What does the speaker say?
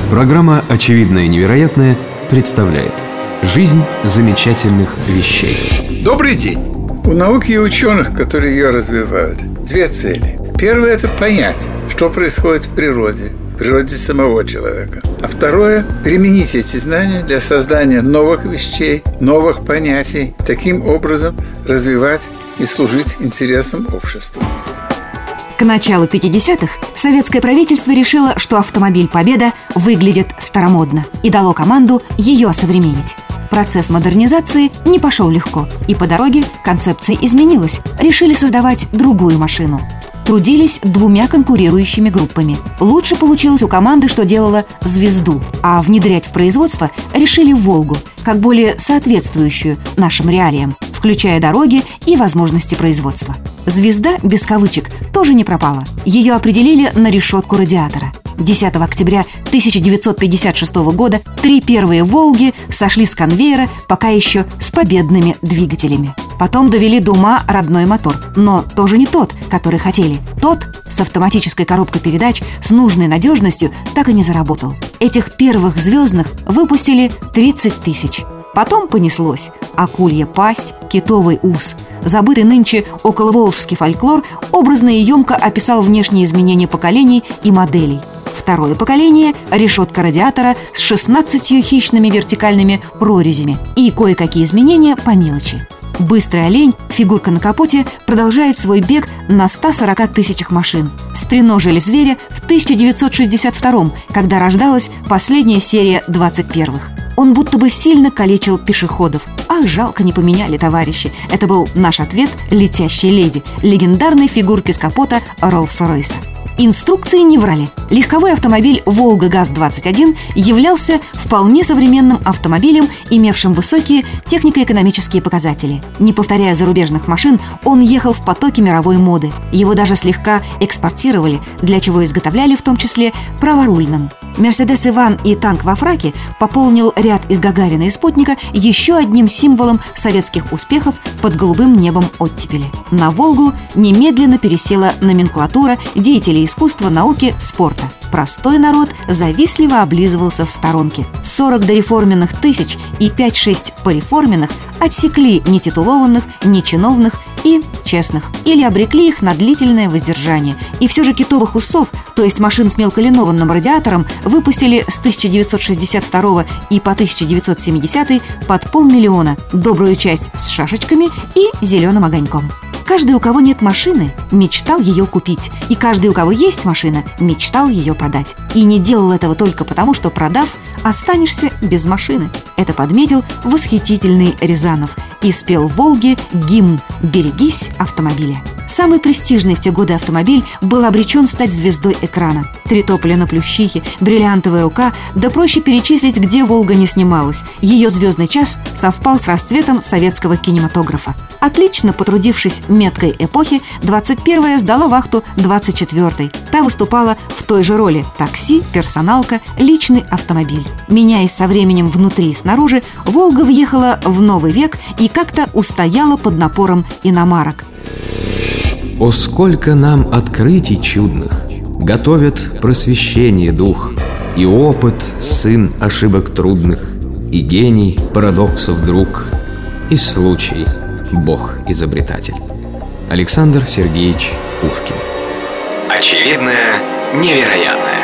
Программа «Очевидное и невероятное» представляет «Жизнь замечательных вещей». Добрый день! У науки и ученых, которые ее развивают, две цели. Первое – это понять, что происходит в природе самого человека. А второе – применить эти знания для создания новых вещей, новых понятий, таким образом развивать и служить интересам общества. К началу 50-х советское правительство решило, что автомобиль «Победа» выглядит старомодно и дало команду ее осовременить. Процесс модернизации не пошел легко, и по дороге концепция изменилась. Решили создавать другую машину. Трудились двумя конкурирующими группами. Лучше получилось у команды, что делала «Звезду», а внедрять в производство решили «Волгу», как более соответствующую нашим реалиям, включая дороги и возможности производства. «Звезда» без кавычек тоже не пропала. Ее определили на решетку радиатора. 10 октября 1956 года 3 первые «Волги» сошли с конвейера, пока еще с победными двигателями. Потом довели до ума родной мотор, но тоже не тот, который хотели. Тот с автоматической коробкой передач с нужной надежностью так и не заработал. Этих первых звездных выпустили 30 тысяч. Потом понеслось. Акулья пасть, китовый ус. Забытый нынче околоволжский фольклор образно и емко описал внешние изменения поколений и моделей. Второе поколение – решетка радиатора с 16 хищными вертикальными прорезями и кое-какие изменения по мелочи. Быстрый олень, фигурка на капоте, продолжает свой бег на 140 тысячах машин. Стреножили зверя в 1962-м, когда рождалась последняя серия 21-х. Он будто бы сильно калечил пешеходов. Ах, жалко, не поменяли товарищи. Это был наш ответ летящей леди, легендарной фигурке с капота Роллс-Ройса. Инструкции не врали. Легковой автомобиль «Волга ГАЗ-21» являлся вполне современным автомобилем, имевшим высокие технико-экономические показатели. Не повторяя зарубежных машин, он ехал в потоке мировой моды. Его даже слегка экспортировали, для чего изготовляли в том числе праворульным. «Мерседес Иван» и танк во фраке пополнил ряд из Гагарина и спутника еще одним символом советских успехов под голубым небом оттепели. На «Волгу» немедленно пересела номенклатура деятелей искусства, науки, спорта. Простой народ завистливо облизывался в сторонке. 40 дореформенных тысяч и 5-6 пореформенных отсекли нетитулованных, нечиновных и честных, или обрекли их на длительное воздержание. И все же китовых усов, то есть машин с мелколинованным радиатором, выпустили с 1962 и по 1970 под 500 000, добрую часть с шашечками и зеленым огоньком. Каждый, у кого нет машины, мечтал ее купить. И каждый, у кого есть машина, мечтал ее продать. И не делал этого только потому, что, продав, останешься без машины. Это подметил восхитительный Рязанов и спел в «Волге» гимн «Берегись автомобиля». Самый престижный в те годы автомобиль был обречен стать звездой экрана. 3 тополя на Плющихе, бриллиантовая рука, да проще перечислить, где «Волга» не снималась. Ее звездный час совпал с расцветом советского кинематографа. Отлично потрудившись меткой эпохи, 21-я сдала вахту 24-й. Та выступала в той же роли – такси, персоналка, личный автомобиль. Меняясь со временем внутри и снаружи, «Волга» въехала в новый век и как-то устояла под напором иномарок. О, сколько нам открытий чудных готовят просвещение дух, и опыт сын ошибок трудных, и гений парадоксов друг, и случай Бог-изобретатель. Александр Сергеевич Пушкин. Очевидное невероятное.